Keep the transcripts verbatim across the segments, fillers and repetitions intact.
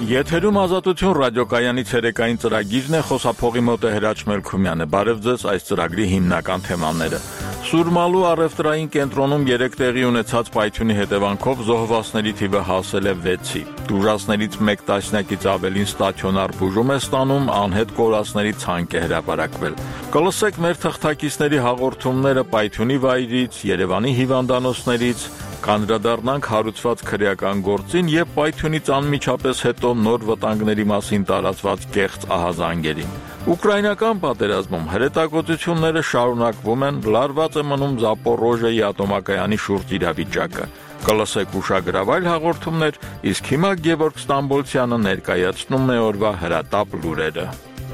Եթերում Ազատություն ռադիոկայանի ցերեկային ծրագիրն է, խոսափողի մոտ է Հրաչ Մելքումյանը։ Բարև ձեզ, այս ծրագրի հիմնական թեմաները։ Սուրմալու առևտրային կենտրոնում երեք տեղի ունեցած պայթյունի հետևանքով զոհվածների թիվը հասել է վեցի։ Տուժածներից մեկ տասնյակից ավելին ստացիոնար բուժում է ստանում, անհետ կորածների ցանկ է հրապարակվել։ Կլսեք մեր թղթակիցների հաղորդումները պայթյունի վայրից, Երևանի հիվանդանոցներից, կանդրադառնանք հարուցված քրեական գործին եւ պայթյունից անմիջապես հետո նոր վտանգների մասին տարածված կեղծ ահազանգերին։ Ուկրաինական պատերազմում հրետակոծությունները շարունակվում են, լարված է մնում Զապորոժիայի ատոմակայանի շուրջ իրավիճակը։ Կլսեք ուշագրավայր հաղորդումներ, իսկ հիմա Գևորգ Ստամբոլցյանը ներկայացնում է օրվա հրատապ լուրերը։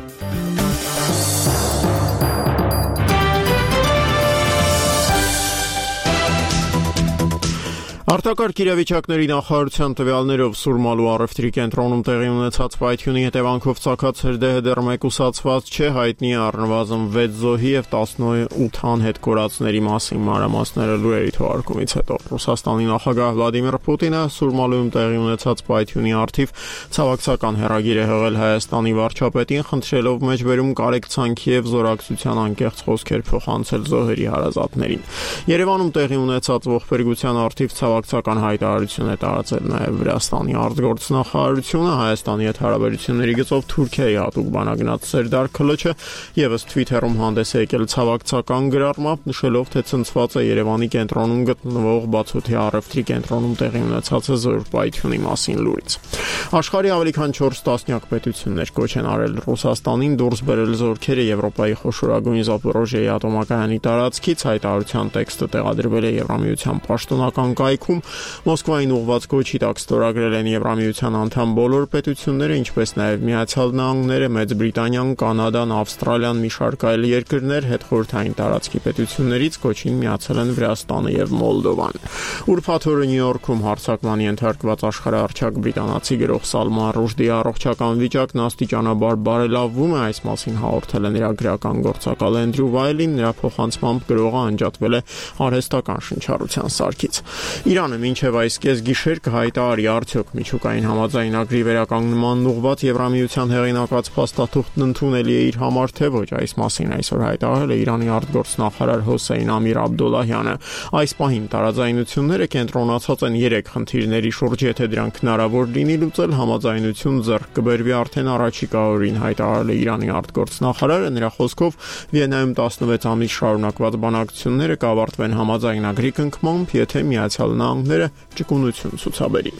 Արտակարգ իրավիճակների նախարարության տվյալներով Սուրմալու առևտրի կենտրոնում տեղի ունեցած պայթյունի հետևանքով ծագած հրդեհը դեռ մեկուսացված չէ, հայտնի է առնվազն վեց զոհի եւ տասնութ անհետ կորածների մասին մանրամասները լուրերի թողարկումից հետո։ Ռուսաստանի նախագահ Վլադիմիր Պուտինը Սուրմալուում տեղի ունեցած պայթյունի առթիվ ցավակցական հեռագիր է հղել Հայաստանի վարչապետին, խնդրելով մեջբերում կարեկցանքի եւ զորակցության անկեղծ խոսքեր փոխանցել զոհերի հարազատներին։ Երևանում տեղի ունեցած ողբերգության առթիվ ցավակցական հայտարարություն է տարածել նաև Վրաստանի արտգործնախարարությունը, Հայաստանի հետ հարաբերությունների գծով Թուրքիայի հատուկ բանագնաց Սերդար Քլոչը եւս Twitter-ում հանդես է եկել ցավակցական գրառմամբ, նշելով, թե ցնցված է Երևանի կենտրոնում գտնվող բացօթյա առևտրի կենտրոնում տեղի ունեցած զորք պայթյունի մասին լուրից։ Աշխարհի ավելի քան չորս տասնյակ պետություններ կոչ են արել Ռուսաստանին դուրս բերել զորքերը Եվրոպայի խոշորագույն Զապորոժիայի ատոմակայանի տարածքից, հայտարարության տեքստը տեղադրվել է Եվրամիության պաշտոնական կայքում, Մոսկվային ուղղված կոչի տակ ստորագրել են Եվրամիության անդամ բոլոր պետությունները, ինչպես նաև Միացյալ Նահանգները, Մեծ Բրիտանիան, Կանադան, Ավստրալիան, մի շարք այլ երկրներ, հետխորհրդային տարածքի պետություններից կոչին միացել են Վրաստանը եւ Մոլդովան։ Ուրբաթ օրը Նյու Յորքում հարձակման ենթարկված աշխարհահռչակ բրիտանացի գրող Սալման Ռուշդիի առողջական վիճակն աստիճանաբար բարելավվում է, այս մասին հաղորդել է նրա գրական գործակալ Էնդրյու Վայլին, նրա փոխանցմամբ գրողը անջատվել է արհեստական շնչառության սարքից։ Իրանը մինչև այս կեսգիշեր կհայտարարի արդյոք միջուկային համաձայնագրի վերականգնման ուղղված Եվրամիության հեղինակած փաստաթուղթն ընդունելի է իր համար, թե ոչ, այս մասին այսօր հայտարարել է Իրանի արտգործնախարար Հոսեյն Ամիր Աբդոլլահյանը։ Այս պահին տարաձայնությունները կենտրոնացած են երեք խնդիրների շուրջ, եթե դրանք հնարավոր լինի լուծել, համաձայնություն ձեռք կբերվի արդեն առաջիկա օրին, հայտարարել է Իրանի արտգործնախարարը։ Նրա խոսքով Վիեննայում տասնվեց ամիս շարունակված բանակցությունները կավարտվեն համաձայնագրի կնքմամբ, եթե Միացյալ Նահանգները ճկունություն ցուցաբերի։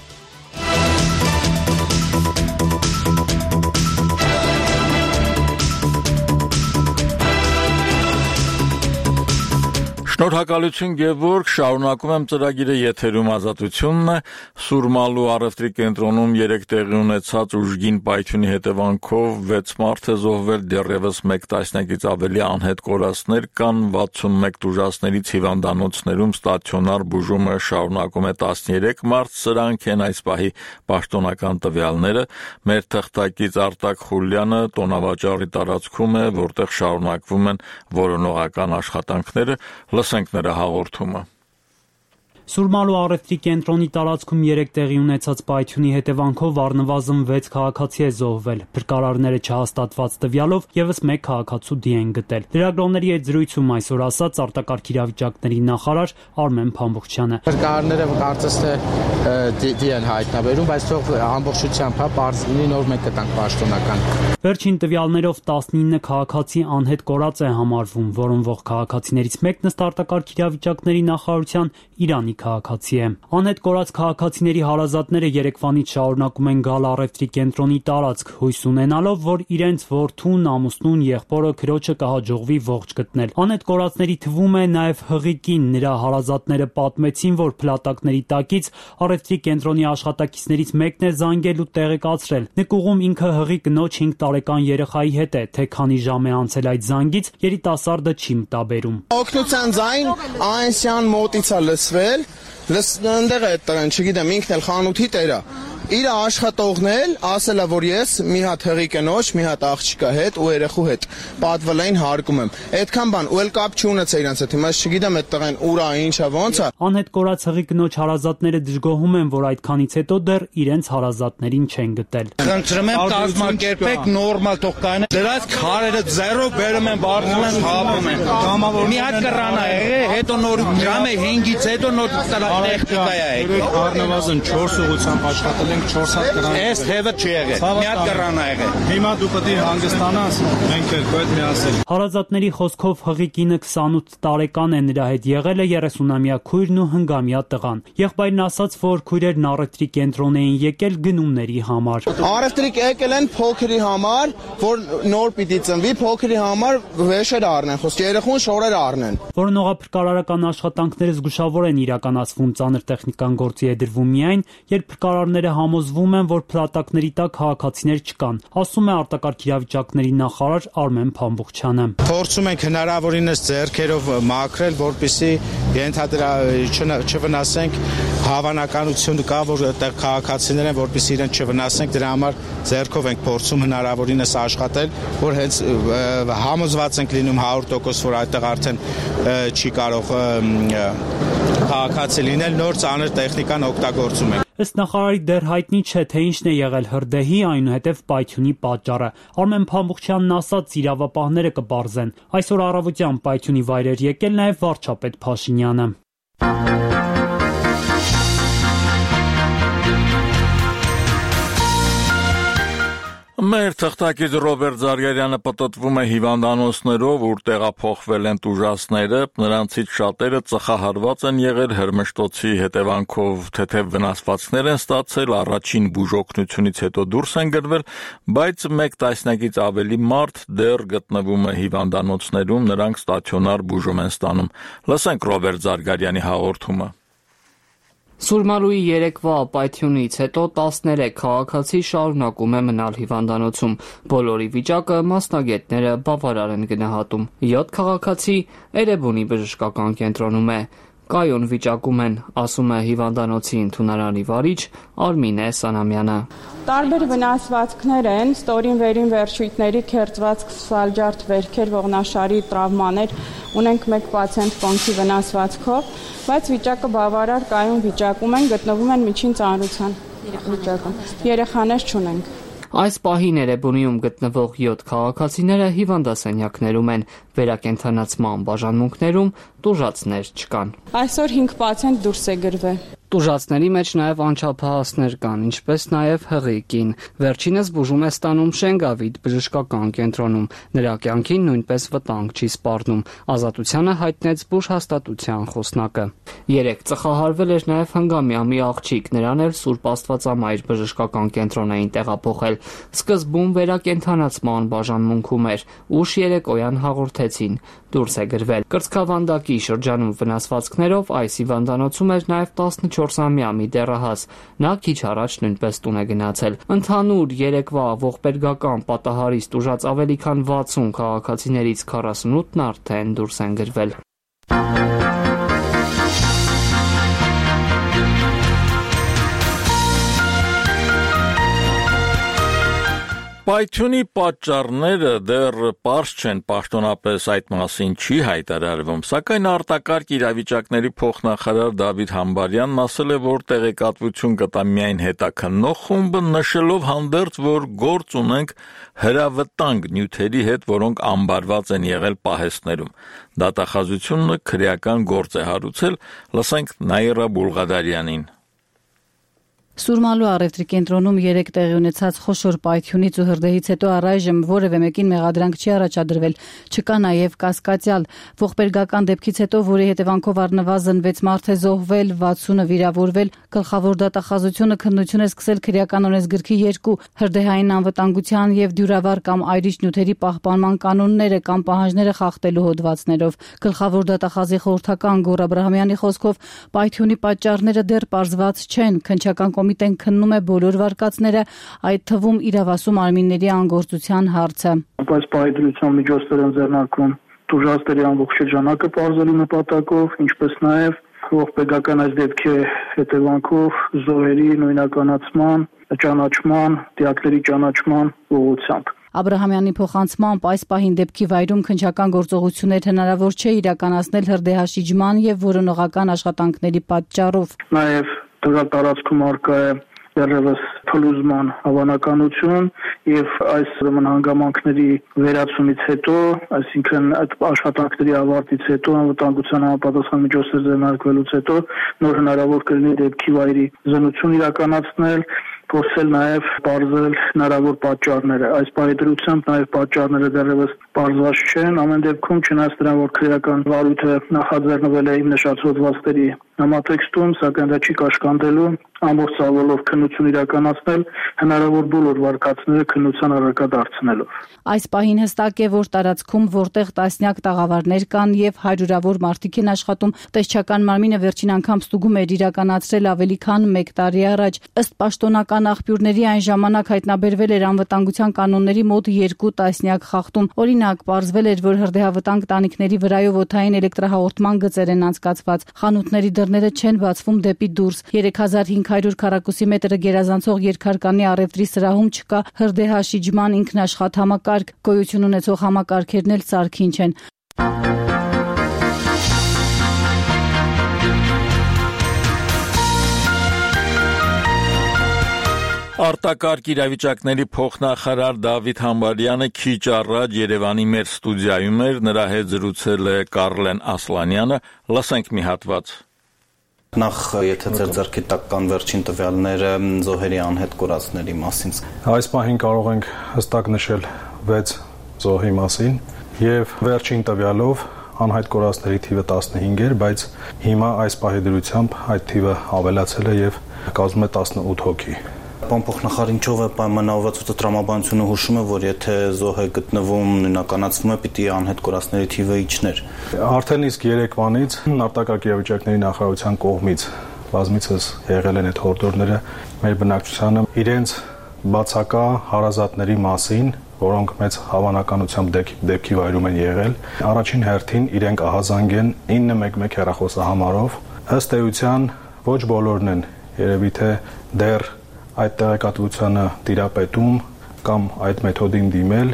Շնորհակալություն Գևորգ, շարունակում եմ ծրագիրը, եթերում Ազատությունն է։ Սուրմալու առևտրի կենտրոնում երեք տեղի ունեցած ուժգին պայթյունի հետևանքով վեց մարդ է զոհվել, դեռևս մեկ տասնյակից ավելի անհետ կորածներ կան, վաթսունմեկ տուժածներից հիվանդանոցներում ստացիոնար բուժումը շարունակում է տասներեք մարդ, սրանք են այս պահի պաշտոնական տվյալները։ Մեր թղթակից Արտակ Խուլյանը տոնավաճառի տարածքում է, որտեղ շարունակվում են որոնողական աշխատանքները։ Լսենք նրա հաղորդումը։ Սուրմալու առևտրի կենտրոնի տարածքում երեք տեղի ունեցած պայթյունի հետևանքով առնվազն վեց քաղաքացի է զոհվել։ Փրկարարները չհաստատված տվյալով եւս մեկ քաղաքացու դի են գտել։ Լրագրողների հետ զրույցում այսօր ասաց արտակարգ իրավիճակների նախարար Արմեն Փամբուխչյանը։ Փրկարարները կարծես թե դի են հայտնաբերում, բայց թող ամբողջությամբ հա բարձ լինի, նոր մեկ կտանք պաշտոնական։ Վերջին տվյալներով տասնինը քաղաքացի անհետ կորած է համարվում, որոնվող քաղաքացիներից մեկն ըստ արտակարգ իրավիճակների նախարարության Իրանի քաղաքացի է։ Անհետ կորած քաղաքացիների հարազատները երեկվանից շարունակում են գալ առևտրի կենտրոնի տարածք, հույս ունենալով, որ իրենց որդուն, ամուսնուն, եղբորը, քրոջը կհաջողվի ողջ գտնել։ Անհետ կորածների թվում է նաև հղիկին, նրա հարազատները պատմեցին, որ փլատակների տակից առևտրի կենտրոնի աշխատակիցներից մեկն է զանգել ու տեղեկացրել։ Նկուղում ինքը հղի կնոջ հինգ տարեկան երեխայի հետ է, թե քանի ժամ է անցել այդ զանգից, երիտասարդը չի մտաբերում։ Օգնության ձայն այնսյան մոտից է լսվել, ընդեղ է տղեն, չգիտեմ, ինքն էլ խանութի տերա։ իր աշխատողն էլ ասել է, որ ես մի հատ հղի կնոջ, մի հատ աղջիկա հետ ու երեխու հետ պատվլային հարկում եմ։ Այդքան բան ու էլ կապ չունեցա իրանց հետ։ Հիմա չգիտեմ այդ տղեն ուրա ինչա ոնց է։ Անհետ կորած հղի կնոջ հարազատները դժգոհում են, որ այդքանից հետո դեռ իրենց հարազատներին չեն գտել։ Խնդրում եմ կազմակերպեք նորմալ թող կայանը։ Դրանց քարերը զերո բերում են, բարձում են, հավում են։ Մի հատ կռան է եղել, հետո նոր ժամը հինգից հետո նոր տեխնիկա է եկել։ Առնվազն չորս ուղղությամբ աշխատել ենք չորս հատ կռան։ Այս թևը չի եղել։ Մի հատ կռան է եղել։ Հիմա դու պետք է հանգստանաս, մենք էլ պետք է միասին։ Հարազատների խոսքով հղի կինը քսանութ տարեկան է, նրա հետ եղել է երեսունամյա քույրն ու հնգամյա տղան։ Եղբայրն ասաց, որ քույրերն առևտրի կենտրոն էին եկել գնումների համար։ Առևտրիկ եկել են փոքրի համար, որ նոր պիտի ծնվի, փոքրի համար վեշեր առնեն, խոսք երեխուն շորեր առնեն։ Որոնողափրկարարական աշխատանքները զգուշավոր են իրականացվում, ծանր տեխնիկան գործի է դրվում միայն, երբ փրկարարները համոզվում են, որ փլատակների տակ քաղաքացիներ չկան, ասում է արտակարգ իրավիճակների նախարար Արմեն Փամբուխչյանը։ Փորձում ենք հնարավորինս ձեռքերով մաքրել, որպեսզի ենթադրա չվնասենք, հավանականություն կա, որ այդտեղ քաղաքացիներ են, որպեսզի իրենց չվնասենք, դրա համար ձեռքով ենք փորձում հնարավորինս աշխատել, որ հենց համոզված ենք լինում հարյուր տոկոս, որ այդտեղ արդեն չի կարող քաղաքացի լինել, նոր ծանր տեխնիկան օգտագործում ենք։ Ըստ նախարարի դեռ հայտնի չէ, թե ինչն է եղել հրդեհի, այնուհետև պայթյունի պատճառը։ Արմեն Փամբուխչյանն ասաց, իրավապահները կպարզեն։ Այսօր առավոտյան պայթյունի վայրեր եկել նաև վարչապետ Փաշինյանը։ Մեր թղթակից Ռոբերտ Զարգարյանը պտտվում է հիվանդանոցներով, ուր տեղափոխվել են տուժածները, նրանցից շատերը ծխահարված են եղել, հրմշտոցի հետևանքով թեթև վնասվածքներ են ստացել, առաջին բուժօգնությունից հետո դուրս են գրվել, բայց մեկ տասնյակից ավելի մարդ դեռ գտնվում է հիվանդանոցներում, նրանք ստացիոնար բուժում են ստանում։ Լսենք Ռոբերտ Զարգարյանի հաղորդումը։ Սուրմալուի երեկվա պայթյունից հետո տասներեք քաղաքացի շարունակում է մնալ հիվանդանոցում։ Բոլորի վիճակը մասնագետները բավարար են գնահատում։ յոթ քաղաքացի Էրեբունի բժշկական կենտրոնում է։ Կայուն վիճակում են, ասում է հիվանդանոցի ընդունարանի վարիչ Արմինե Սանամյանը։ Տարբեր վնասվածքներ են, ստորին վերին վերջույթների քերծվածք, սալջարդ վերքեր, ողնաշարի տրավմաներ, ունենք մեկ պացիենտ կոնքի վնասվածքով, բայց վիճակը բավարար կայուն վիճակում են, գտնվում են միջին ծանրության վիճակում։ Երեխաներ չունենք։ Այս պահին Էրեբունիում գտնվող յոթ քաղաքացիները հիվանդասենյակներում են, վերակենդանացման բաժանմունքներում տուժածներ չկան։ Այսօր հինգ պացիենտ դուրս է գրվել։ Տուժածների մեջ նաև անչափահասներ կան, ինչպես նաև հղի կին։ Վերջինս բուժում է ստանում Շենգավիթ բժշկական կենտրոնում։ Նրա կյանքին նույնպես վտանգ չի սպառնում։ Ազատությանը հայտնեց բուժհաստատության խոսնակը։ Երեք ծխահարվել էր նաև հնգամյա մի աղջիկ, նրան էլ Սուրբ Աստվածամայր բժշկական կենտրոն էին տեղափոխել։ Սկզբում վերակենդանացման բաժանմունքում էր, ուշ երեկոյան հաղորդեցին, դուրս է գրվել։ Կրծքավանդակի շրջանում վնասվածքներով այս հիվանդանոցում էր նաև տասնչորսամյա մի դեռահաս, նա քիչ առաջ նույնպես տուն է գնացել։ Ընդհանուր երեկվա ողբերգական պատահարից տուժած ավելի քան վաթսուն քաղաքացիներից քառասունութն արդեն դուրս են գրվել։ Պայթյունի պատճառները դեռ պարզ չեն, պաշտոնապես այդ մասին չի հայտարարվում, սակայն արտակարգ իրավիճակների փոխնախարար Դավիթ Համբարյանն ասել է, որ տեղեկատվություն կտա միայն հետաքննող խումբը, նշելով հանդերձ, որ գործ ունենք հրավտանգ նյութերի հետ, որոնք ամբարված են եղել պահեստներում։ Դատախազությունը քրեական գործ է հարուցել, լսենք Նաիրա Բուլղադարյանին։ Սուրմալու առևտրի կենտրոնում երեք տեղի ունեցած խոշոր պայթյունից ու հրդեհից հետո առայժմ որևէ մեկին մեղադրանք չի առաջադրվել, չկա նաև կասկածյալ։ Ողբերգական դեպքից հետո, որի հետևանքով առնվազն վեց մարդ է զոհվել, վաթսունը վիրավորվել, գլխավոր դատախազությունը քննություն է սկսել քրեական օրենսգրքի երկու հրդեհային անվտանգության եւ դյուրավար կամ այրիչ նյութերի պահպանման կանոնները կամ պահանջները խախտելու հոդվածներով։ Գլխավոր դատախազի խորհրդական Գոռ Աբրահամյանի խոսքով պայթյունի պատճառները դեռ պարզված չեն, քննչական կոմիտեն քննում է բոլոր վարկածները, այդ թվում իրավասու մարմինների անգործության հարցը։ Բայց պահեդրության միջոցներ են ձեռնարկվում տուժածների ամբողջ շրջանակը պարզելու նպատակով, ինչպես նաև ողբերգական այս դեպքի հետևանքով զոհերի նույնականացման, ճանաչման, դիակների ճանաչման ուղղությամբ։ Աբրահամյանի փոխանցմամբ այս պահին դեպքի վայրում քննչական գործողություններ հնարավոր չէ իրականացնել հրդեհաշիջման եւ որոնողական աշխատանքների պատճառով։ Նաեւ դրա տարածքում արկա է դեռևս փլուզման հավանականություն եւ այս ուրեմն հանգամանքների վերացումից հետո, այսինքն այդ աշխատանքների ավարտից հետո անվտանգության համապատասխան միջոցներ ձեռնարկվելուց հետո նոր հնարավոր կլինի դեպքի վայրի զննություն իրականացնել, փորձել նաև բարձել հնարավոր պատճառները։ Այս պայմանությամբ նաև պատճառները դեռևս բարձված չեն, ամեն դեպքում չնայած դրան, որ քրեական վարույթը նախաձեռնվել է իմ նշած հոդվածների համատեքստում, սակայն դա չի կաշկանդելու ամբողջ ցավալով քննություն իրականացնել հնարավոր բոլոր վարկածները քննության առարկա դարձնելով։ Այս պահին հստակ է, որ տարածքում, որտեղ տասնյակ տաղավարներ կան եւ հարյուրավոր մարդիկ են աշխատում, տեսչական մարմինը վերջին անգամ ստուգում էր իրականացրել ավելի քան մեկ տարի առաջ։ Ըստ պաշտոնական աղբյուրների այն ժամանակ հայտնաբերվել էր անվտանգության կանոնների մոտ երկու տասնյակ խախտում։ Օրինակ, պարզվել էր, որ հրդեհավտանգ տանիքների վրայով օդային էլեկտրահաղորդման գծեր են անցկացված։ Խանութների դռները չեն բացվում դեպի դուրս։ երեք հազար հինգ հարյուր քառակուսի մետրը գերազանցող երկհարկանի առևտրի սրահում չկա հրդեհաշիջման ինքնաշխատ համակարգ, գոյություն ունեցող համակարգերն էլ սարքին չեն։ Արտակարգ իրավիճակների փոխնախարար Դավիթ Համբարյանը քիչ առաջ Երևանի մեր ստուդիայում էր, նրա հետ զրուցել է Կարլեն Ասլանյանը, լսենք մի հատված։ Նախ եթե ձեր ձեռքի տակ կան վերջին տվյալները զոհերի անհետ կորածների մասին։ Այս պահին կարող ենք հստակ նշել վեց զոհի մասին եւ վերջին տվյալով անհայտ կորածների թիվը տասնհինգ էր, բայց հիմա այս պահի դրությամբ այդ թիվը ավելացել է եւ կազմում է տասնութ հոգի։ Պարոն փոխնախարար, ինչով է պայմանավորված տրամաբանությունը հուշում է, որ եթե զոհը գտնվում նույնականացվում է, պիտի անհետ կորածների թիվը իջներ։ Արդեն իսկ երեկվանից արտակարգ իրավիճակների նախարարության կողմից բազմիցս եղել են այդ հորդորները մեր բնակչությանը իրենց բացակա հարազատների մասին, որոնք մեծ հավանականությամբ դեպքի վայրում են եղել, առաջին հերթին իրենք ահազանգեն ինը մեկ մեկ հեռախոսահամարով։ Ըստ էության ոչ բոլորն են երևի թե դեռ այդ տեղեկատվությանը տիրապետում կամ այդ մեթոդին դիմել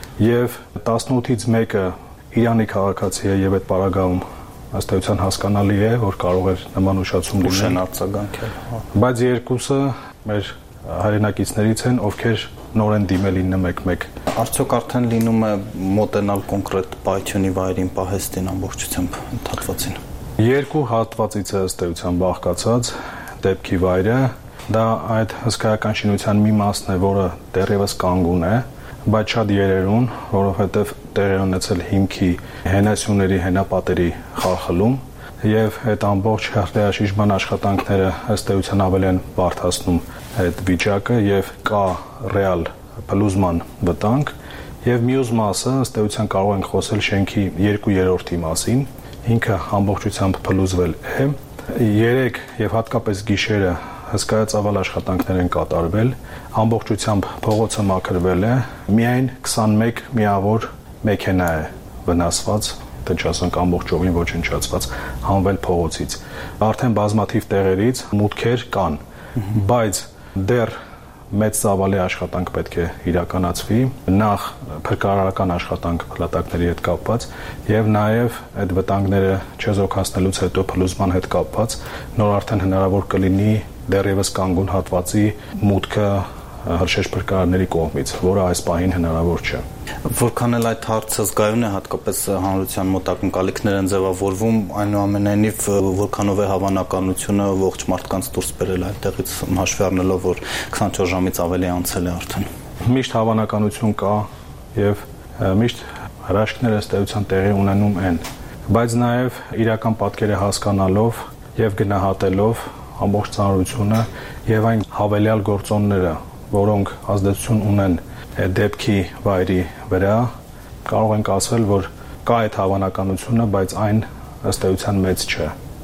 եւ տասնութից մեկը Իրանի քաղաքացի է եւ այդ պարագայում ըստ էության հասկանալի է, որ կարող է նման ուշացում լինել արձագանքել, բայց երկուսը մեր հայրենակիցներից են, ովքեր նոր են դիմել ինը մեկ մեկ։ Արդյոք արդեն լինում է մոտենալ կոնկրետ պայթյունի վայրին, պահեստին ամբողջությամբ հատվածին։ Երկու հատվածից է ըստ էության բաղկացած դեպքի վայրը։ Դա այդ հսկայական շինության մի մասն է, որը դեռևս կանգուն է, բայց շատ երերուն, որովհետև տեղի ունեցել հիմքի հենասյուների, հենապատերի խախլում եւ այդ ամբողջ հրդեհաշիջման աշխատանքները ըստ էության ավելի են բարդացնում այդ վիճակը եւ կա ռեալ փլուզման վտանգ եւ մյուս մասը ըստ էության կարող ենք խոսել շենքի երկու երրորդի մասին, ինքը ամբողջությամբ փլուզվել է, երեք եւ հատկապես գիշերը հսկայածավալ աշխատանքներ են կատարվել, ամբողջությամբ փողոցը մաքրվել է, միայն քսանմեկ միավոր մեքենա է վնասված, թե չասենք ամբողջովին ոչնչացված, հանվել փողոցից։ Արդեն բազմաթիվ տեղերից մուտքեր կան, բայց դեռ մեծ ծավալի աշխատանք պետք է իրականացվի, նախ փրկարարական աշխատանք փլատակների հետ կապված եւ նաեւ այդ վտանգները չեզոքացնելուց հետո փլուզման հետ կապված նոր արդեն հնարավոր կլինի դեռևս կանգուն հատվածի մուտքը հրշեջ փրկարարների կողմից, որը այս պահին հնարավոր չէ։ Որքան էլ այդ հարցը զգայուն է, հատկապես հանրության մոտ ակնկալիքներ են ձևավորվում, այնուամենայնիվ որքանով է հավանականությունը ողջ մարդկանց դուրս բերել այդտեղից հաշվի առնելով, որ քսանչորս ժամից ավելի անցել է արդեն։ Միշտ հավանականություն կա եւ միշտ հրաշքները ըստ էության տեղի ունենում են, բայց նաեւ իրական պատկերը հասկանալով եւ գնահատելով ամբողջ ծանրությունը եւ այն հավելյալ գործոնները, որոնք ազդեցություն ունեն դեպքի վայրի վրա, կարող ենք ասել, որ կա այդ հավանականությունը, բայց այն ըստ էության մեծ չէ։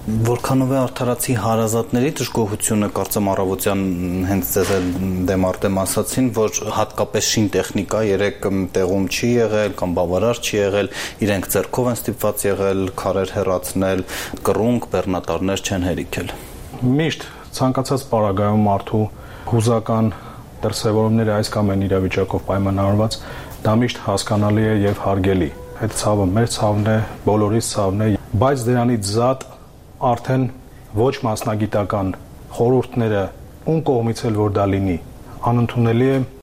Որքանով է արդարացի հարազատների դժգոհությունը կարծեմ առավոտյան հենց ձեզ էլ դեմարտեմ ասացին, որ հատկապես շին տեխնիկա երեք տեղում չի եղել կամ բավարար չի եղել, իրենք ձեռքով են ստիպված եղել քարեր հեռացնել, կռունկ, բեռնատարներ չեն հերիքել։ Միշտ ցանկացած պարագայում մարդու հուզական դրսևորումները այս կամ այն իրավիճակով պայմանավորված, դա միշտ հասկանալի է եւ հարգելի։ Այդ ցավը մեր ցավն է, բոլորիս ցավն է, բայց դրանից զատ արդեն ոչ մասնագիտական խորհուրդները ում կողմից էլ որ դա լինի, անընդունելի է։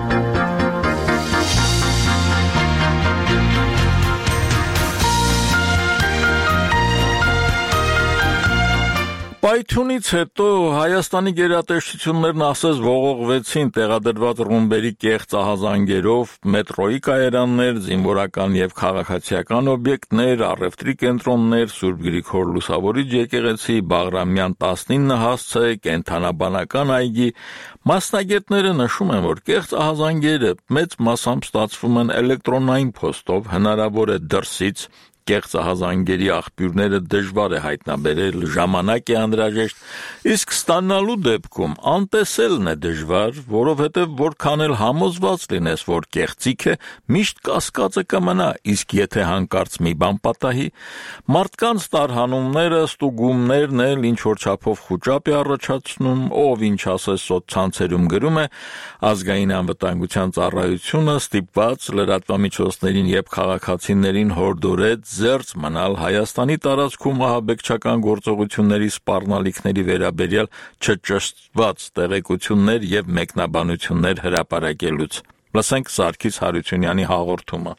Պայթյունից հետո Հայաստանի գերատեսչություններն ասես ողողվեցին տեղադրված ռումբերի կեղծ ահազանգերով, մետրոյի կայարաններ, զինվորական եւ քաղաքացիական օբյեկտներ, առևտրի կենտրոններ, Սուրբ Գրիգոր Լուսավորիչ եկեղեցի, Բաղրամյան տասնինը հասցե, կենթանաբանական այգի։ Մասնագետները նշում են, որ կեղծ ահազանգերը մեծ մասամբ ստացվում են էլեկտրոնային փոստով, հնարավոր է դրսից կեղծ ահազանգերի աղբյուրները դժվար է հայտնաբերել, ժամանակ է անհրաժեշտ, իսկ ստանալու դեպքում անտեսելն է դժվար, որովհետև որքան էլ համոզված լինես, որ կեղծիք է, միշտ կասկածը կմնա, իսկ եթե հանկարծ մի բան պատահի, մարդկանց տարհանումները, ստուգումներն էլ ինչ որ չափով խուճապ է առաջացնում, ով ինչ ասես սոցցանցերում գրում է, ազգային անվտանգության ծառայությունը ստիպված լրատվամիջոցներին եւ քաղաքացիներին հորդորեց զերծ մնալ Հայաստանի տարածքում ահաբեկչական գործողությունների սպառնալիքների վերաբերյալ չճշտված տեղեկություններ եւ մեկնաբանություններ հրապարակելուց։ Լսենք Սարգիս Հարությունյանի հաղորդումը։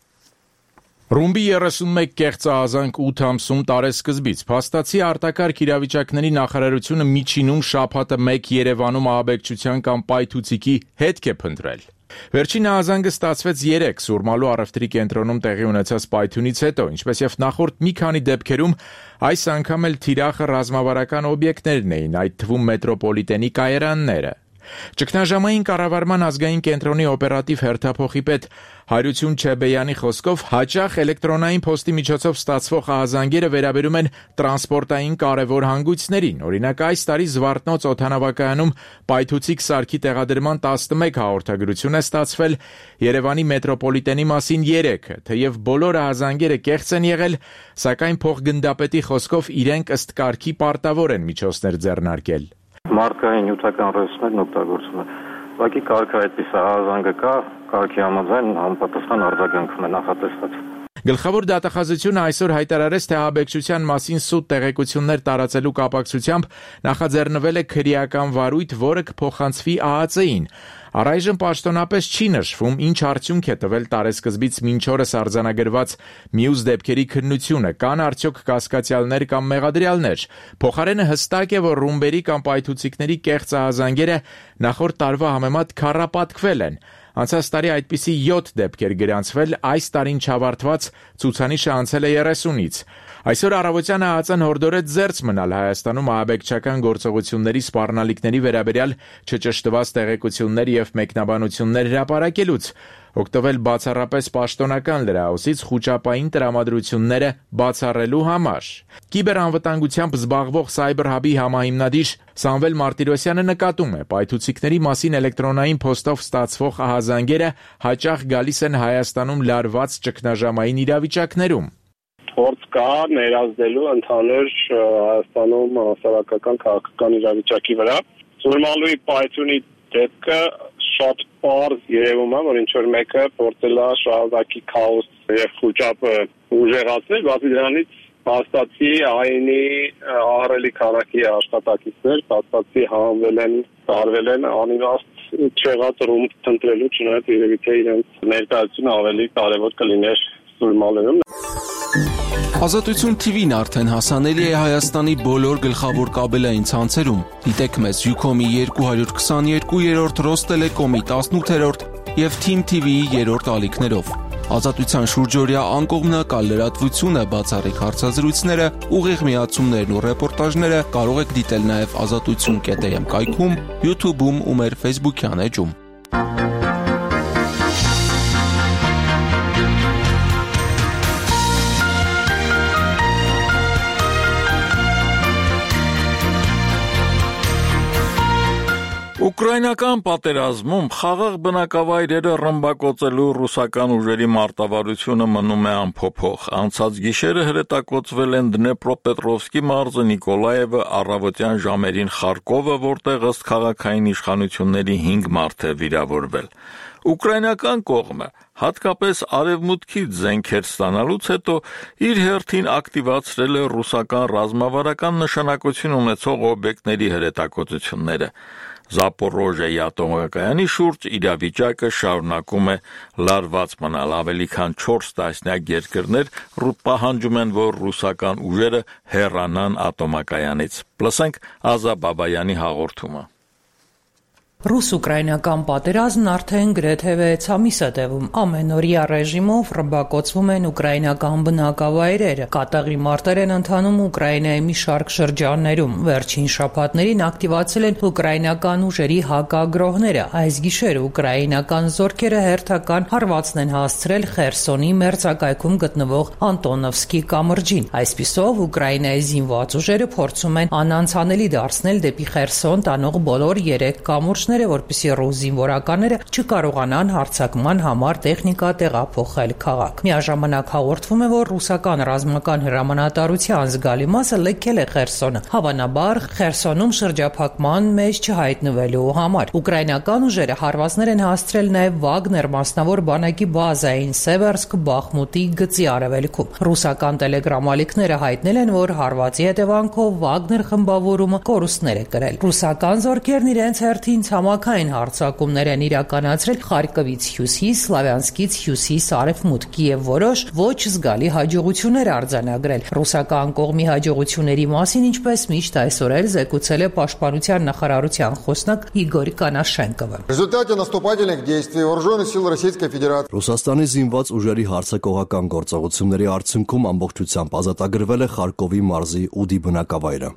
Ռումբի երեսունմեկ կեղծ ահազանգ ութ ամսում տարեսկզբից փաստացի արտակարգ իրավիճակների նախարարությունը միջինում շաբաթը մեկ Երևանում ահաբեկչության կամ պայթուցիկի հետք է փնտրել։ Վերջին ահազանգը ստացվեց երեկ Սուրմալու առևտրի կենտրոնում տեղի ունեցած պայթյունից հետո, ինչպես եւ նախորդ մի քանի դեպքերում, այս անգամ էլ թիրախը ռազմավարական օբյեկտներն էին, այդ թվում մետրոպոլիտենի կայարանները։ Ճգնաժամային կառավարման ազգային կենտրոնի օպերատիվ հերթափոխի պետ Հարություն Չեբեյանի խոսքով հաճախ էլեկտրոնային փոստի միջոցով ստացվող ահազանգերը վերաբերում են տրանսպորտային կարևոր հանգույցներին։ Օրինակ այս տարի Զվարթնոց օդանավակայանում պայթուցիկ սարքի տեղադրման տասնմեկ հաղորդագրություն է ստացվել, Երևանի մետրոպոլիտենի մասին երեքը, թեև բոլոր ահազանգերը կեղծ են եղել, սակայն փոխգնդապետի խոսքով իրենք ըստ կարգի պարտավոր են միջոցներ ձեռնարկել։ Մարդկային նյութական ռեսուրսներն օգտագործում են։ Ուղղակի կարգը այդպես ահազանգը կա, կարգի համաձայն համապատասխան արձագանքում է նախատեսված։ Գլխավոր դատախազությունը այսօր հայտարարեց, թե ահաբեկչության մասին սուտ տեղեկություններ տարածելու կապակցությամբ նախաձեռնվել է քրեական վարույթ, որը կփոխանցվի ԱԱԾ-ին։ Առայժմ պաշտոնապես չի նշվում, ինչ արդյունք է տվել տարեսկզբից մինչ օրս արձանագրված մյուս դեպքերի քննությունը, կան արդյոք կասկածյալներ կամ մեղադրյալներ։ Փոխարենը հստակ է, որ ռումբերի կամ պայթուցիկների կեղծ ահազանգերը նախորդ տարվա համեմատ քառապատկվել են։ Անցած տարի այդպիսի յոթ դեպքեր գրանցվել, այս տարին չավարտված ցուցանիշը անցել է երեսունից։ Այսօր առավոտյան ԱԱԾ-ն հորդորեց զերծ մնալ Հայաստանում ահաբեկչական գործողությունների սպառնալիքների վերաբերյալ չճշտված տեղեկություններ եւ մեկնաբանություններ հրապարակելուց, օգտվել բացառապես պաշտոնական լրահոսից խուճապային տրամադրությունները բացառելու համար։ Կիբերանվտանգությամբ զբաղվող Cyber Hub-ի համահիմնադիր Սամվել Մարտիրոսյանը նկատում է, պայթուցիկների մասին էլեկտրոնային փոստով ստացվող ահազանգերը հաճախ գալիս են Հայաստանում լարված ճգնաժամային իրավիճակներում։ Փորձ կա ներազդելու ընդհանուր Հայաստանում հասարակական քաղաքական իրավիճակի վրա։ Սուրմալուի պայթյունի դեպքը շատ պարզ երևում է, որ ինչ-որ մեկը փորձել է շարունակի քաոս եւ խուճապը ուժեղացնել, բացի դրանից փաստացի այնի ահռելի քանակի աշխատակիցներ, փաստացի հանվել են, տարվել են անիմաստ չեղած ռումբ տնտրելու, չնայած երևի թե իրենց ներկայությունը ավելի կարևոր կլիներ Սուրմալուում։ Ազատություն Թի Վին արդեն հասանելի է Հայաստանի բոլոր գլխավոր կաբելային ցանցերում։ Դիտեք մեզ Յուքոմի երկու հարյուր քսաներկու, Ռոստելեկոմի տասնութերորդ եւ Թիմ Թի Վիի երրորդ ալիքներով։ Ազատության շուրջօրյա անկողմնակալ լրատվությունը, բացառիկ հարցազրույցները, ուղիղ միացումներն ու ռեպորտաժները կարող եք դիտել նաեւ ազատություն կետ էմ կայքում, YouTube-ում ու մեր Facebook-յան էջում։ Ուկրաինական պատերազմում խաղաղ բնակավայրերը ռմբակոծելու ռուսական ուժերի մարտավարությունը մնում է անփոփոխ։ Անցած գիշերը հրետակոծվել են Դնեպրոպետրովսկի մարզը, Նիկոլաևը, առավոտյան ժամերին Խարկովը, որտեղ ըստ քաղաքային իշխանությունների հինգ մարդ է վիրավորվել։ Ուկրաինական կողմը հատկապես արևմուտքից զենքեր ստանալուց հետո իր հերթին ակտիվացրել է ռուսական ռազմավարական նշանակություն ունեցող օբյեկտների հրետակոծությունները։ Զապորոժիայի ատոմակայանի շուրջ իրավիճակը շարունակում է լարված մնալ։ Ավելի քան չորս տասնյակ երկրներ պահանջում են, որ ռուսական ուժերը հեռանան ատոմակայանից։ Լսենք Ազա Բաբայանի հաղորդումը։ Ռուս-ուկրաինական պատերազմն արդեն գրեթե վեց ամիս է տևում։ Ամենօրյա ռեժիմով ռմբակոծվում են ուկրաինական բնակավայրերը։ Կատաղի մարտեր են ընթանում Ուկրաինայի մի շարք շրջաններում։ Վերջին շաբաթներին ակտիվացել են ուկրաինական ուժերի հակագրոհները։ Այս գիշեր ուկրաինական զորքերը հերթական հարվածն են հասցրել Խերսոնի մերձակայքում գտնվող Անտոնովսկի կամրջին։ Այսպիսով Ուկրաինայի զինված ուժերը փորձում են անանցանելի դարձնել դեպի Խերսոն տանող բոլոր երեք կամուրջ, որպեսզի ռուս զինվորականները չկարողանան հարձակման համար տեխնիկա տեղափոխել քաղաք։ Միաժամանակ հաղորդվում է, որ ռուսական ռազմական հրամանատարության զգալի մասը լքել է Խերսոնը, հավանաբար Խերսոնում շրջափակման մեջ չհայտնվելու համար։ Ուկրաինական ուժերը հարվածներ են հասցրել նաև Վագներ մասնավոր բանակի բազային Սևերսկ Բախմուտի գծի արևելքում։ Ռուսական տելեգրամալիքները հայտնել են, որ հարվածի հետևանքով Վագներ խմբավորումը կորուստներ է կրել։ Ռուսական զորքերն իրենց հերթին ցամաքային հարձակումներ են իրականացրել Խարկովից հյուսիս, Սլավյանսկից հյուսիս արևմուտք եւ որոշ ոչ զգալի հաջողություններ արձանագրել։ Ռուսական կողմի հաջողությունների մասին, ինչպես միշտ այսօր էլ զեկուցել է Պաշտպանության նախարարության խոսնակ Իգոր Կանաշենկովը։ Ռուսաստանի զինված ուժերի հարձակողական գործողությունների արդյունքում ամբողջությամբ ազատագրվել է Խարկովի մարզի Ուդի բնակավայրը։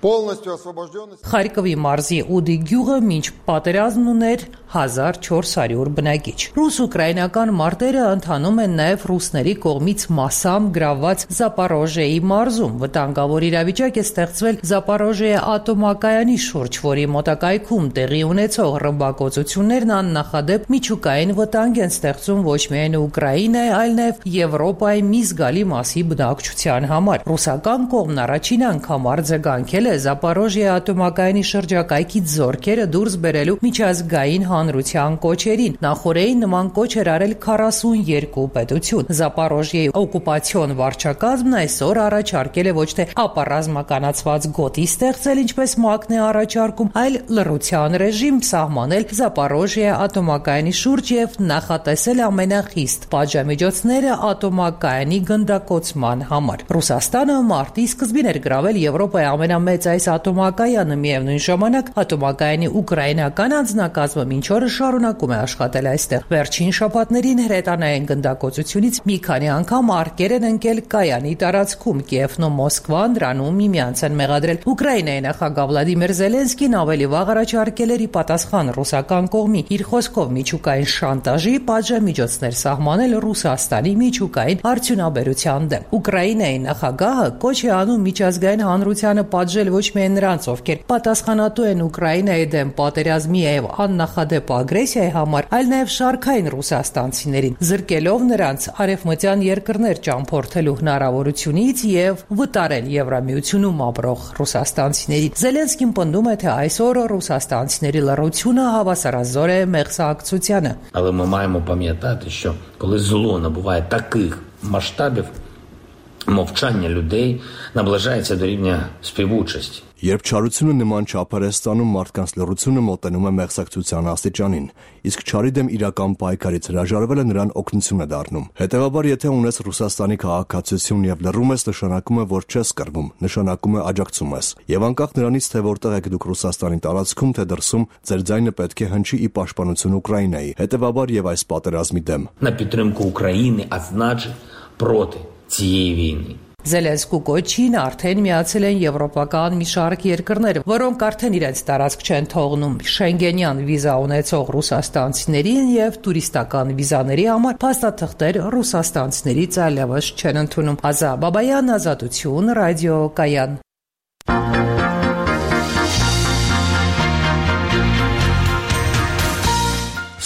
Խարկովի մարզի Ուդի գյուղը մինչ պատերազմն ուներ հազար չորս հարյուր բնակիչ։ Ռուս-ուկրաինական մարտերը ընթանում են նաև ռուսների կողմից մասամբ գրավված Զապորոժիայի մարզում։ Վտանգավոր իրավիճակ է ստեղծվել Զապորոժիայի ատոմակայանի շուրջ, որի մոտակայքում տեղի ունեցող ռմբակոծություններն աննախադեպ միջուկային վտանգ են ստեղծում ոչ միայն Ուկրաինայի, այլ նաև Եվրոպայի մի զգալի մասի բնակչության համար։ Ռուսական կողմն առաջին անգամ արձագանքել է Զապորոժիայի ատոմակայանի շրջակայքից զորքերը դուրս բերելու միջազգային հանրության կոչերին։ Նախորդին նման կոչ էր արել քառասունյոթ պետություն։ Զապորոժիայի օկուպացիոն վարչակազմն այսօր առաջարկել է ոչ թե ապառազմականացված գոտի ստեղծել, ինչպես ՄԱԿ-ն է առաջարկում, այլ լռության ռեժիմ սահմանել Զապորոժիայի ատոմակայանի շուրջ եւ նախատեսել ամենախիստ պատժամիջոցները ատոմակայանի գնդակոծման համար։ Ռուսաստանը մարտի սկզբին էր գրավել Եվրոպայի ամենամեծ այս ատոմակայանը, միևնույն ժամանակ ատոմակայանի ուկրաինական անձնակազմը մինչ օրս շարունակում է աշխատել այստեղ։ Վերջին շաբաթներին հրետանային գնդակոծությունից մի քանի անգամ արկեր են ընկել կայանի տարածքում։ Կիևն ու Մոսկվան դրանում միմյանց են մեղադրել։ Ուկրաինայի նախագահ Վլադիմիր Զելենսկին ավելի վաղ առաջարկել էր ի պատասխան ռուսական կողմի իր խոսքով միջուկային շանտաժի պատժամիջոցներ սահմանել Ռուսաստանի միջուկային արդյունաբերության դեմ։ Ուկրաինայի նախագահը կոչ է անում միջազգային հանրությանը պատժել ոչ միայն նրանց, ովքեր պատասխանատու են Ուկրաինայի դեմ պատերազմի եւ աննախադեպ ագրեսիայի համար, այլ նաև շարքային ռուսաստանցիներին, զրկելով նրանց արևմտյան երկրներ ճամփորդելու հնարավորությունից եւ վտարել Եվրամիությունում ապրող ռուսաստանցիներին։ Զելենսկին պնդում է, թե այսօր ռուսաստանցիների լռությունը հավասարազոր է մեղսակցությանը։ Але ми маємо пам'ятати, що коли зло набуває таких масштабів, мовчання людей наближається до рівня співучасті. Երբ չարությունը նման չափեր է ստանում, մարդկանց լռությունը մոտենում է մեղսակցության աստիճանին, իսկ չարի դեմ իրական պայքարից հրաժարվելը նրան օգնություն է դառնում։ Հետևաբար, եթե ունես Ռուսաստանի քաղաքացիություն եւ լռում ես, նշանակում է, որ չես կռվում, նշանակում է աջակցում ես։ Եվ անկախ նրանից, թե որտեղ եք դուք Ռուսաստանի տարածքում, թե դրսում, ձեր ձայնը պետք է հնչի ի պաշտպանություն Ուկրաինայի, հետևաբար եւ այս պատերազմի դեմ։ На підтримку України, а значить проти цієї війни. Զելենսկու կոչին արդեն միացել են եվրոպական մի շարք երկրներ, որոնք արդեն իրենց տարածք չեն թողնում շենգենյան վիզա ունեցող ռուսաստանցիներին եւ տուրիստական վիզաների համար փաստաթղթեր ռուսաստանցիներից այլևս չեն ընդունում։ Ազա Բաբայան, Ազատություն, ռադիո Կայան։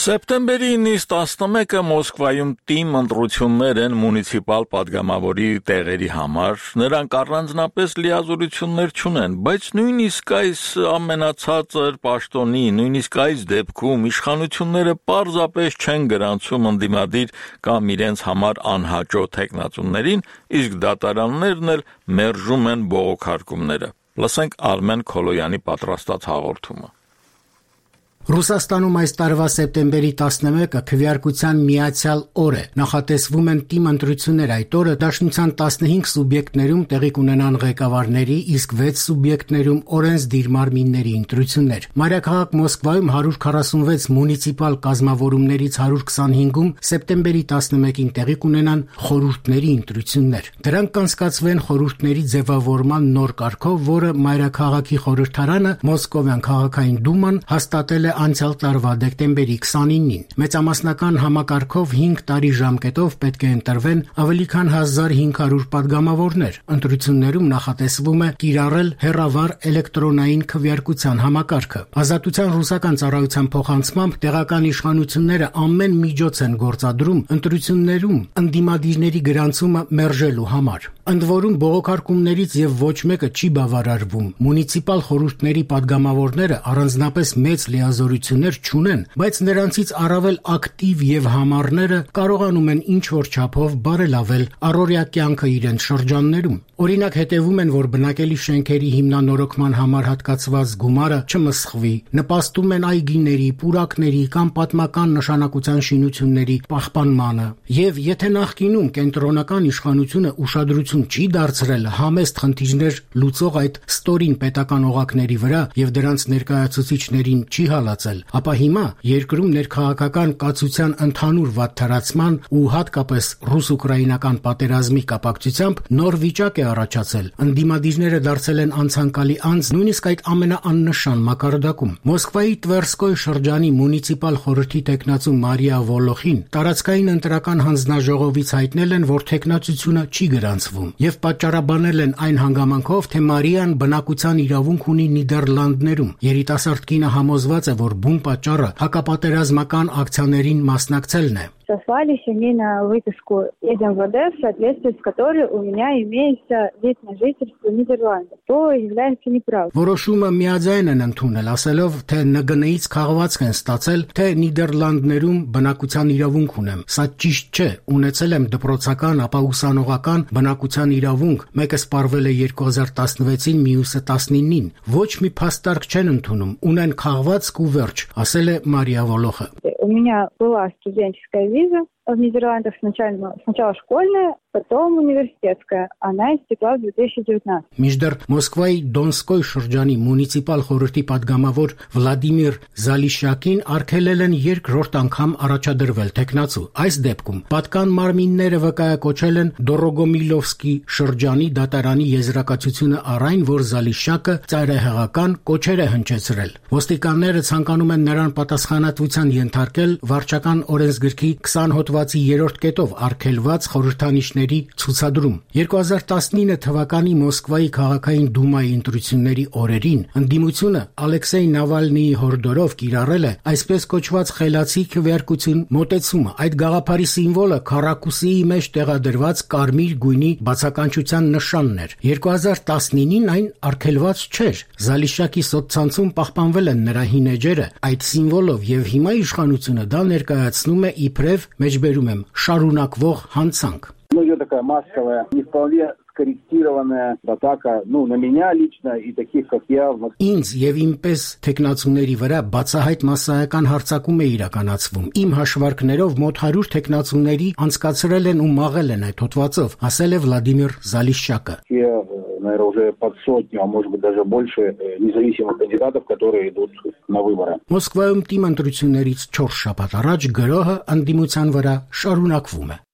Սեպտեմբերի ինից տասնմեկը Մոսկվայում թիմ ընտրություններ են մունիցիպալ падգամավորի տեղերի համար, նրանք առանձնապես լիազորություններ չունեն, բայց նույնիսկ այս ամենացածր պաշտոնի, նույնիսկ այս դեպքում իշխանությունները պարզապես չեն գրանցում ընդդիմադիր կամ իրենց համար անհաճո թեկնածուներին, իսկ դատարաններն էլ մերժում են բողոքարկումները։ Լսենք Արմեն Քոլոյանի պատրաստած հաղորդումը։ Ռուսաստանում այս տարվա սեպտեմբերի տասնմեկը քվեարկության միացյալ օր է։ Նախատեսվում են թիմ ընտրություններ այդ օրը Դաշնության տասնհինգ սուբյեկտներում տեղի կունենան ղեկավարների, իսկ վեց սուբյեկտներում օրենսդիր մարմինների ընտրություններ։ Մայրաքաղաք Մոսկվայում հարյուր քառասունվեց մունիցիպալ կազմավորումներից հարյուր քսանհինգում սեպտեմբերի տասնմեկին տեղի կունենան խորհուրդների ընտրություններ։ Դրանք կանցկացվեն խորհուրդների ձևավորման նոր կարգով, որը Մայրաքաղաքի խորհրդարանը Մոսկովյան քաղաքային դուման հաստատել է անցյալ տարվա դեկտեմբերի քսանինին։ Մեծամասնական համակարգով հինգ տարի ժամկետով պետք է ընտրվեն ավելի քան հազար հինգ հարյուր падգամավորներ։ Ընտրություններում նախատեսվում է կիրառել հեռավար էլեկտրոնային քվեարկության համակարգը։ Ազատության ռուսական ծառայության փոխանցմամբ տեղական իշխանությունները ամեն միջոց են գործադրում ընտրություններում ընդդիմադիրների գրանցումը մերժելու համար։ Ընդ որում բողոքարկումներից եւ ոչ մեկը չի բավարարվում։ Մունիցիպալ խորհուրդների падգամավորները առանձնապես մեծ լիազորություններ չունեն, բայց նրանցից առավել ակտիվ եւ համառները կարողանում են ինչ-որ չափով բարելավել առօրյա կյանքը իրենց շրջաններում։ Օրինակ հետևում են, որ բնակելի շենքերի հիմնանորոգման համար հատկացված գումարը չմսխվի, նպաստում են այգիների, պուրակների կամ պատմական նշանակության շինությունների պահպանմանը։ Եվ եթե նախկինում կենտրոնական իշխանությունը ուշադրություն չի դարձրել համեստ խնդիրներ լուծող այդ ստորին պետական օղակների վրա եւ դրանց ներկայացուցիչներին չի հալածել, ապա հիմա երկրում ներքաղաքական կացության ընդհանուր վատթարացման ու հատկապես ռուս-ուկրաինական պատերազմի կապակցությամբ նոր վիճակ է առաջացել։ Ընդդիմադիրները դարձել են անցանկալի անձ նույնիսկ այդ ամենաաննշան մակարդակում։ Մոսկվայի Տվերսկոյ շրջանի մունիցիպալ խորհրդի տեխնացու Մարիա Վոլոխին տարածքային ընտրական հանձնաժողովից հայտնել են, որ տեխնացությունը չի գրանցվում եւ պատճառաբանել են այն հանգամանքով, թե Մարիան բնակության իրավունք ունի Նիդերլանդներում։ Երիտասարդ կինը համոզված է, որ բուն պատճառը հակապատերազմական ակցիաներին մասնակցելն է։ Сослали семейную выписку из эм вэ дэ, в соответствии с которой у меня имеется вид на жительство Нидерландов, то является неправдой. Որոշումը միաձայն են ընդունել, ասելով, թե эн гэ эн-ից քաղված են ստացել, թե Նիդերլանդներում բնակության իրավունք ունեմ։ Սա ճիշտ չէ, ունեցել եմ դպրոցական, ապա ուսանողական բնակության իրավունք, մեկը սպառվել է երկու հազար տասնվեցին, մյուսը տասնինին։ Ոչ մի փաստարկ չեն ընդունում, ունեն քաղվածք ու վերջ, ասել է Մարիա Վոլոխը։ У меня была студенческая виза в Нидерландах, сначала, сначала школьная, потом университетская. Она истекла в две тысячи девятнадцатом. Մինչդեռ Մոսկվայի Դոնսկոյ շրջանի մունիցիպալ խորհրդի падգամավոր Վլադիմիր Զալիշյակին արգելել են երկրորդ անգամ առաջադրվել տեխնացու։ Այս դեպքում պատկան մարմինները վկայակոչել են Դորոգոմիլովսկի շրջանի դատարանի եզրակացությունը առայն, որ Զալիշյակը ծայրահեղական կոչեր է հնչեցրել։ Ոստիկանները ցանկանում են նրան պատասխանատվության ենթարկել վարչական օրենսգրքի քսան հոդվածի երրորդ կետով արգելված խորհրդանիշների ցուցադրում։ երկու հազար տասնինը թվականի Մոսկվայի քաղաքային դումայի ընտրությունների օրերին ընդդիմությունը Ալեքսեյ Նավալնիի հորդորով կիրառել է այսպես կոչված խելացի քվեարկություն մոտեցումը։ Այդ գաղափարի սիմվոլը քառակուսիի մեջ տեղադրված կարմիր գույնի բացականչության նշանն էր։ երկու հազար տասնինին այն արգելված չէր։ Զալիշյակի սոցցանցում պահպանվել են նրա հին էջերը այդ սիմվոլով եւ հիմա իշխանությունը դա ներկայացնում է իբրև մեջբերում եմ շարունակվող հանցանք։ Ну, идет такая массовая, не вполне скорректированная атака, ну, на меня лично и таких, как я. Ինձ եւ ինպես տեխնացուների վրա բացահայտ մասսայական հարձակում է իրականացվում։ Իմ հաշվարկներով մոտ հարյուր տեխնացուների անցկացրել են ու մաղել են այդ հոդվածով, ասել է Վլադիմիր Զալիշյակը։ Наверное, уже под сотню, а может быть даже больше независимых кандидатов, которые идут на выборы. Մոսկվայում թիմ ընտրություններից չորս շաբաթ առաջ գրոհը ընդդիմության վրա շարունակվում է։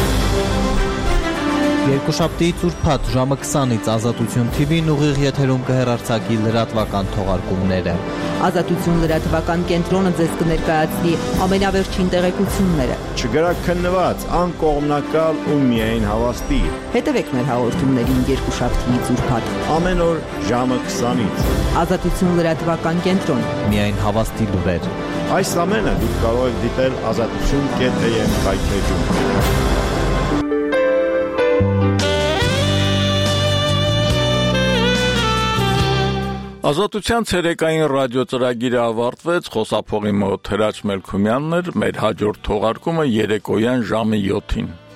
Երկուշաբթի ծուրփաթ ժամը քսանից Ազատություն թի վին ուղիղ եթերում կհեռարձակի լրատվական թողարկումները։ Ազատություն լրատվական կենտրոնը ձեզ կներկայացնի ամենավերջին տեղեկությունները։ Չգրաքննված, անկողմնակալ ու միայն հավաստի։ Հետևեք մեր հաղորդումներին երկուշաբթի ծուրփաթ ամեն օր ժամը քսանից։ Ազատություն լրատվական կենտրոն։ Միայն հավաստի լուրեր։ Այս ամենը դուք կարող եք դիտել ազատություն կետ է եմ կայքեջում։ Ազատության ցերեկային ռադիոծրագիրը ավարտվեց, խոսափողի մոտ Հրաչ Մելքումյանն էր, մեր հաջորդ թողարկումը երեկոյան ժամը յոթին։